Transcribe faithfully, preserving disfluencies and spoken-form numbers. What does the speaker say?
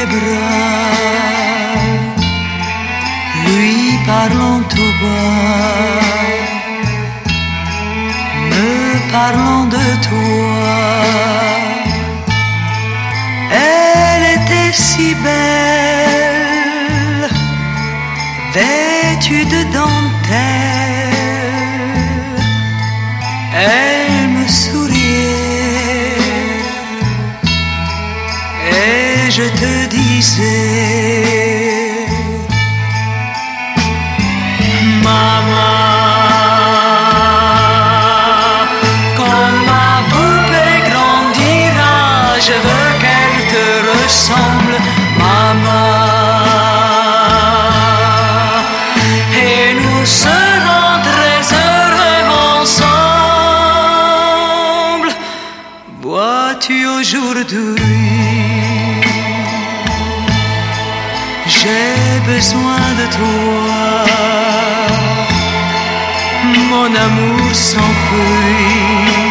mes bras, lui parlant tout bas, me parlant de toi. Elle était si belle, vêtue de dentelle, elle me souriait et je te disais, maman, quand ma poupée grandira, je veux qu'elle te ressemble, maman. Et nous serons très heureux ensemble. Vois-tu aujourd'hui, j'ai besoin de toi, mon amour s'enfuit.